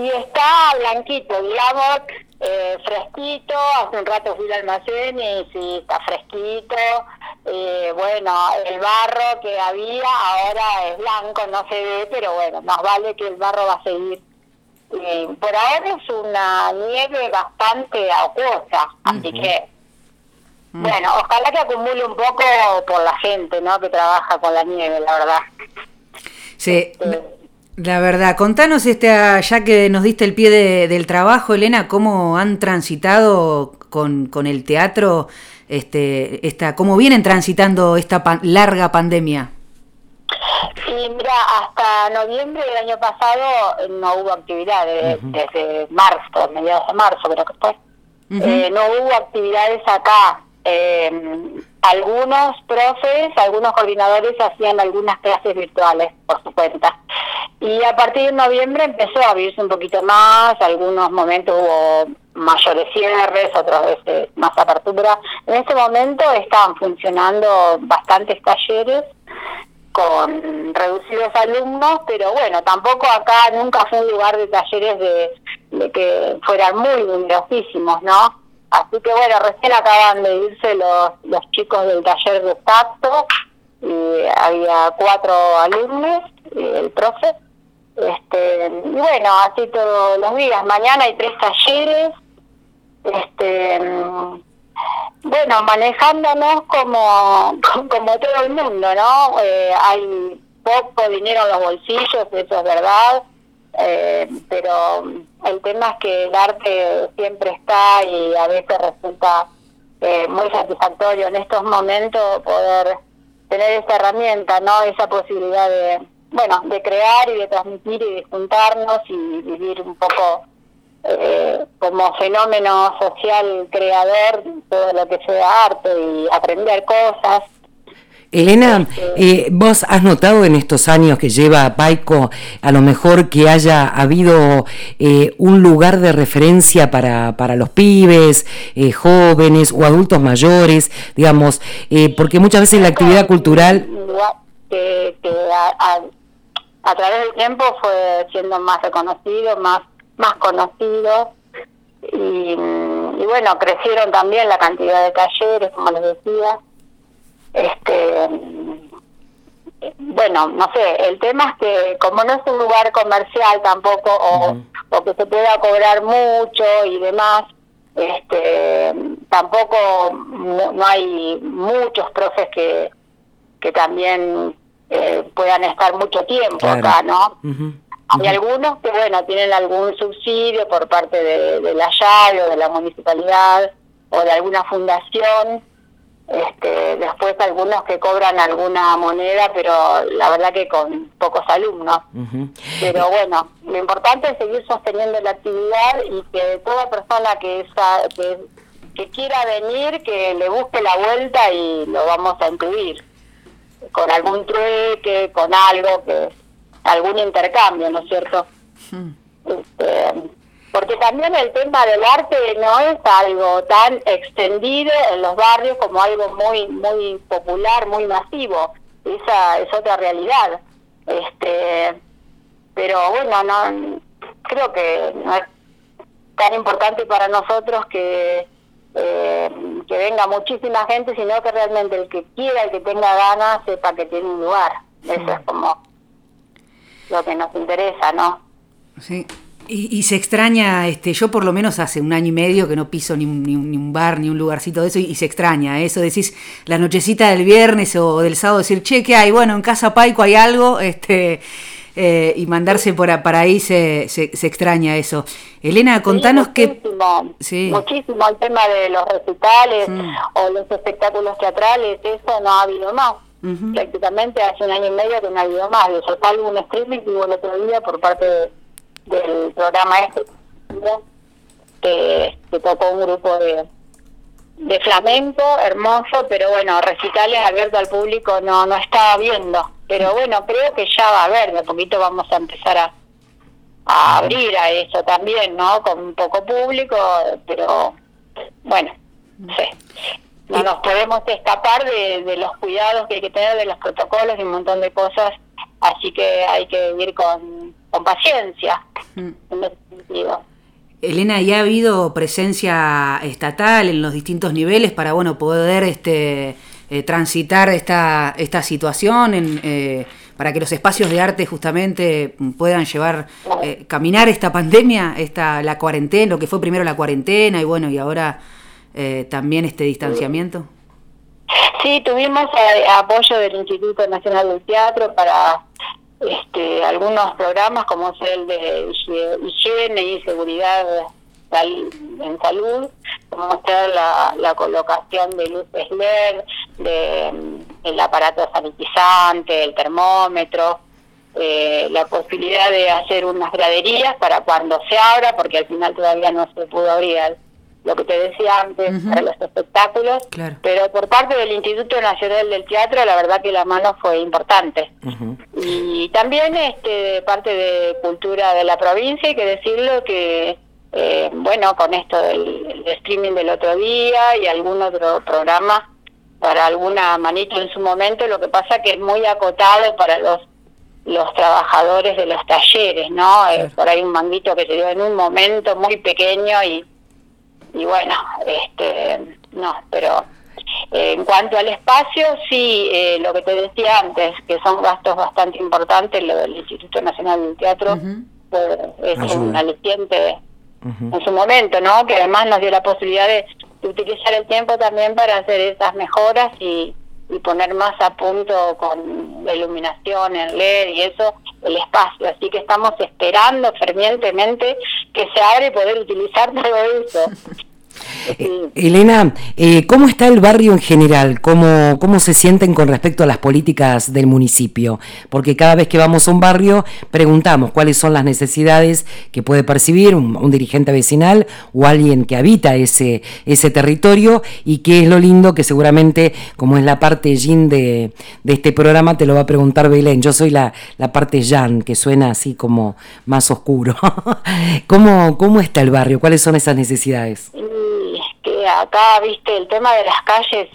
y está blanquito, digamos, fresquito. Hace un rato fui al almacén y sí, está fresquito. Bueno, el barro que había ahora es blanco, no se ve, pero bueno, más vale que el barro va a seguir. Por ahora es una nieve bastante acuosa, así que, bueno, ojalá que acumule un poco por la gente, ¿no?, que trabaja con la nieve, la verdad. Sí, la verdad. Contanos, ya que nos diste el pie del trabajo, Elena, ¿cómo han transitado con el teatro, cómo vienen transitando esta larga pandemia? Sí, mira, hasta noviembre del año pasado no hubo actividades, desde marzo, mediados de marzo creo que fue. No hubo actividades acá. Algunos profes, algunos coordinadores hacían algunas clases virtuales por su cuenta. Y a partir de noviembre empezó a abrirse un poquito más, algunos momentos hubo mayores cierres, otras veces más apertura. En este momento están funcionando bastantes talleres con reducidos alumnos, pero bueno, tampoco acá nunca fue un lugar de talleres de que fueran muy numerosísimos, ¿no? Así que bueno, recién acaban de irse los chicos del taller de tacto, y había 4 alumnos, el profe, y bueno, así todos los días. Mañana hay 3 talleres, bueno, manejándonos como todo el mundo, ¿no? Hay poco dinero en los bolsillos, eso es verdad, pero el tema es que el arte siempre está y a veces resulta muy satisfactorio en estos momentos poder tener esa herramienta, ¿no? Esa posibilidad de crear y de transmitir y de juntarnos y vivir un poco como fenómeno social creador todo lo que sea arte y aprender cosas. Elena, vos has notado en estos años que lleva Paico, a lo mejor que haya habido un lugar de referencia para los pibes, jóvenes o adultos mayores, digamos, porque muchas veces la actividad cultural que a través del tiempo fue siendo más reconocido, más conocido, y bueno, crecieron también la cantidad de talleres, como les decía. Bueno, no sé, el tema es que como no es un lugar comercial tampoco, o que se pueda cobrar mucho y demás, tampoco no hay muchos profes que también puedan estar mucho tiempo acá, ¿no? Hay algunos que, bueno, tienen algún subsidio por parte de la llave o de la municipalidad o de alguna fundación. Después algunos que cobran alguna moneda, pero la verdad que con pocos alumnos. Pero bueno, lo importante es seguir sosteniendo la actividad y que toda persona que quiera venir, que le busque la vuelta y lo vamos a incluir con algún trueque, con algo algún intercambio, ¿no es cierto? Porque también el tema del arte no es algo tan extendido en los barrios como algo muy muy popular, muy masivo. Esa es otra realidad. Pero bueno, no creo que no es tan importante para nosotros que venga muchísima gente, sino que realmente el que quiera, el que tenga ganas, sepa que tiene un lugar. Eso es como lo que nos interesa, ¿no? Sí. Y se extraña, yo por lo menos hace 1 año y medio que no piso ni un bar, ni un lugarcito de eso, y se extraña eso, decís, la nochecita del viernes o del sábado, decir, che, ¿qué hay? Bueno, en Casa Paico hay algo, y mandarse para ahí se extraña eso. Elena, contanos muchísimo el tema de los recitales o los espectáculos teatrales, eso no ha habido más. Prácticamente hace 1 año y medio que no ha habido más. De eso salvo un streaming que hubo el otro día por parte del programa que tocó un grupo de flamenco hermoso, pero bueno, recitales abiertos al público no estaba viendo, pero bueno, creo que ya va a haber, de a poquito vamos a empezar a abrir a eso también, ¿no? Con un poco público, pero bueno, no sé, no nos podemos escapar de los cuidados que hay que tener, de los protocolos y un montón de cosas, así que hay que ir con paciencia en ese sentido. sentido. Elena, ¿ya ha habido presencia estatal en los distintos niveles para poder transitar esta situación, para que los espacios de arte justamente puedan caminar esta pandemia, la cuarentena, lo que fue primero la cuarentena y ahora también este distanciamiento? Sí, tuvimos apoyo del Instituto Nacional del Teatro para algunos programas como es el de higiene y seguridad en salud, como ser la colocación de luces LED, el aparato sanitizante, el termómetro, la posibilidad de hacer unas graderías para cuando se abra, porque al final todavía no se pudo abrir lo que te decía antes, para los espectáculos, claro. Pero por parte del Instituto Nacional del Teatro, la verdad que la mano fue importante. Y también parte de cultura de la provincia, hay que decirlo que, con esto del streaming del otro día y algún otro programa para alguna manito en su momento, lo que pasa que es muy acotado para los trabajadores de los talleres, ¿no? Claro. Por ahí un manguito que se dio en un momento muy pequeño y no, pero en cuanto al espacio, sí, lo que te decía antes, que son gastos bastante importantes, lo del Instituto Nacional del Teatro, es un aliciente en su momento, ¿no? Que además nos dio la posibilidad de utilizar el tiempo también para hacer esas mejoras y poner más a punto con la iluminación en LED y eso, el espacio. Así que estamos esperando fervientemente que se abra y poder utilizar todo eso. Elena, ¿cómo está el barrio en general? ¿Cómo se sienten con respecto a las políticas del municipio? Porque cada vez que vamos a un barrio preguntamos cuáles son las necesidades que puede percibir un dirigente vecinal o alguien que habita ese territorio, y qué es lo lindo que seguramente, como es la parte yin de este programa, te lo va a preguntar Belén. Yo soy la parte yang, que suena así como más oscuro. ¿Cómo está el barrio? ¿Cuáles son esas necesidades? Que acá, viste, el tema de las calles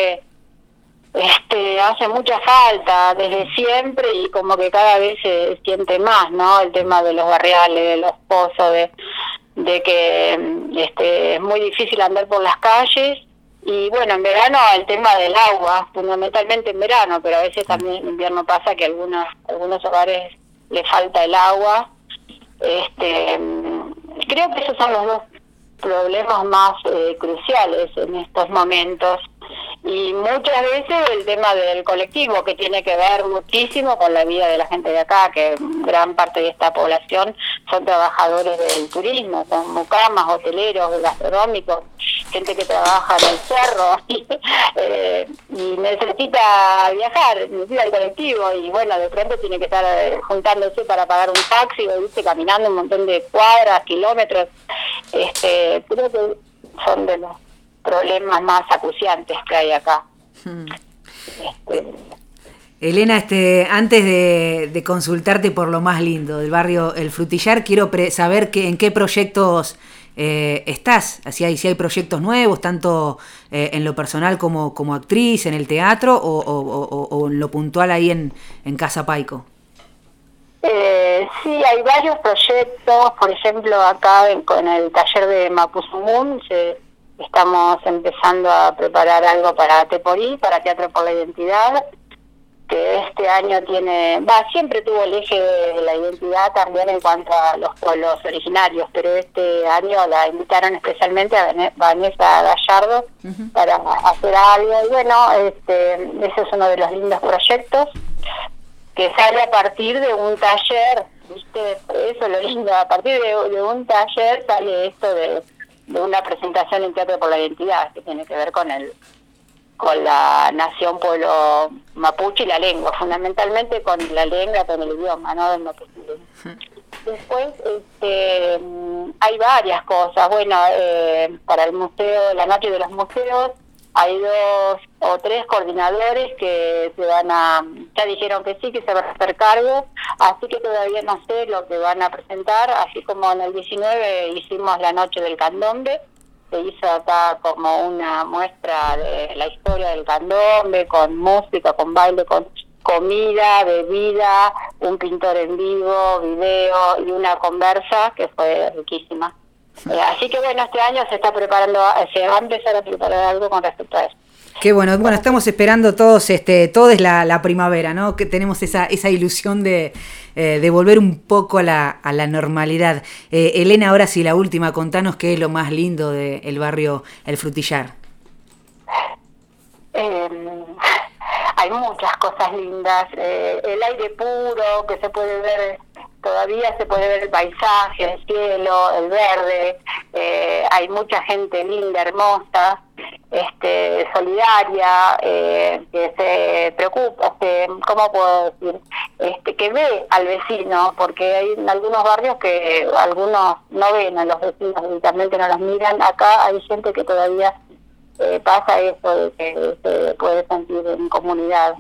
hace mucha falta desde siempre y como que cada vez se siente más, ¿no? El tema de los barriales, de los pozos, de que es muy difícil andar por las calles. Y bueno, en verano el tema del agua, fundamentalmente en verano, pero a veces también en invierno pasa que a algunos hogares le falta el agua. Creo que esos son los dos problemas más cruciales en estos momentos, y muchas veces el tema del colectivo, que tiene que ver muchísimo con la vida de la gente de acá, que gran parte de esta población son trabajadores del turismo, son mucamas, hoteleros, gastronómicos, gente que trabaja en el cerro y necesita viajar, necesita el colectivo, y bueno, de pronto tiene que estar juntándose para pagar un taxi o irse caminando un montón de cuadras, kilómetros. Creo que son de los problemas más acuciantes que hay acá. Elena, antes de consultarte por lo más lindo del barrio El Frutillar, quiero saber en qué proyectos estás, si hay proyectos nuevos, tanto en lo personal como actriz, en el teatro o en lo puntual ahí en Casa Paico. Sí, hay varios proyectos, por ejemplo acá con el taller de Mapuzungún estamos empezando a preparar algo para Teporí, para Teatro por la Identidad, que este año siempre tuvo el eje de la identidad también en cuanto a los pueblos originarios, pero este año la invitaron especialmente a Vanessa Gallardo para hacer algo, y bueno, ese es uno de los lindos proyectos que sale a partir de un taller, ¿viste? Eso es lo lindo, a partir de un taller sale esto de una presentación en Teatro por la Identidad, que tiene que ver con la nación pueblo mapuche y la lengua, fundamentalmente con la lengua, con el idioma, ¿no? Del mapuche. Después hay varias cosas, bueno, para el museo, la noche de los museos, hay 2 o 3 coordinadores que ya dijeron que sí, que se van a hacer cargo, así que todavía no sé lo que van a presentar, así como en el 19 hicimos la noche del candombe, se hizo acá como una muestra de la historia del candombe, con música, con baile, con comida, bebida, un pintor en vivo, video y una conversa que fue riquísima. Así que bueno, este año se va a empezar a preparar algo con respecto a eso. Qué bueno, estamos esperando todos, todo es la primavera, ¿no? Que tenemos esa ilusión de volver un poco a la normalidad. Elena, ahora sí, la última, contanos qué es lo más lindo del barrio El Frutillar. Hay muchas cosas lindas, el aire puro que se puede ver, todavía se puede ver el paisaje, el cielo, el verde, hay mucha gente linda, hermosa, solidaria, que se preocupa, ¿cómo puedo decir? Que ve al vecino, porque hay en algunos barrios que algunos no ven a los vecinos, directamente no los miran. Acá hay gente que todavía pasa eso de que se puede sentir en comunidad.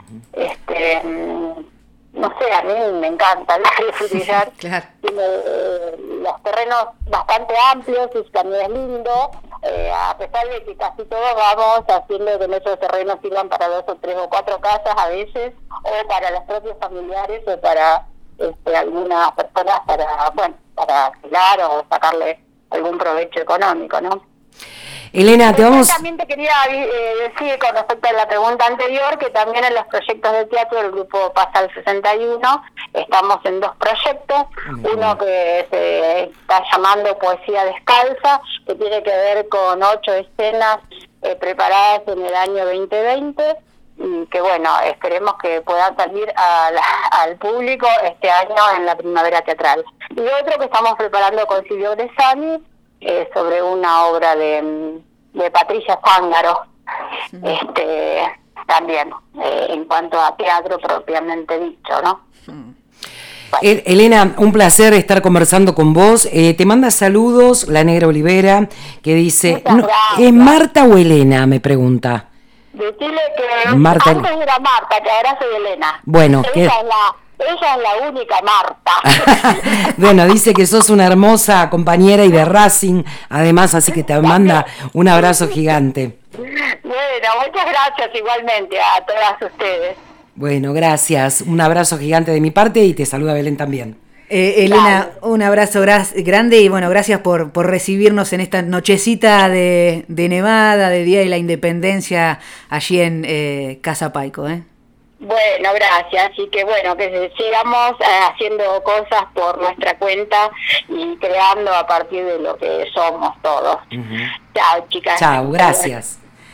No sé, a mí me encanta el área frutillar. Claro. Tiene los terrenos bastante amplios y también es lindo, a pesar de que casi todos vamos haciendo que nuestros terrenos sirvan para 2 o 3 o 4 casas a veces, o para los propios familiares, o para algunas personas para alquilar o sacarle algún provecho económico, ¿no? Elena, También te quería decir con respecto a la pregunta anterior que también en los proyectos de teatro del grupo Pasal 61 estamos en 2 proyectos, uno que se está llamando Poesía Descalza, que tiene que ver con 8 escenas preparadas en el año 2020 y que bueno, esperemos que puedan salir al público este año en la primavera teatral. Y otro que estamos preparando con Silvio Gresani, sobre una obra de Patricia Zángaro, también en cuanto a teatro propiamente dicho, ¿no? Bueno. Elena, un placer estar conversando con vos. Te manda saludos la Negra Olivera, que dice, ¿es Marta o Elena? Me pregunta. Decirle que Marta, antes era Marta, que ahora soy Elena. Bueno, ella es la única Marta. Bueno, dice que sos una hermosa compañera y de Racing, además, así que te manda un abrazo gigante. Bueno, muchas gracias igualmente a todas ustedes. Bueno, gracias. Un abrazo gigante de mi parte y te saluda Belén también. Elena, un abrazo grande y bueno, gracias por recibirnos en esta nochecita de Nevada, de Día de la Independencia, allí en Casa Paico, Bueno, gracias. Y que bueno, que sigamos haciendo cosas por nuestra cuenta y creando a partir de lo que somos todos. Chao, chicas. Chao, gracias.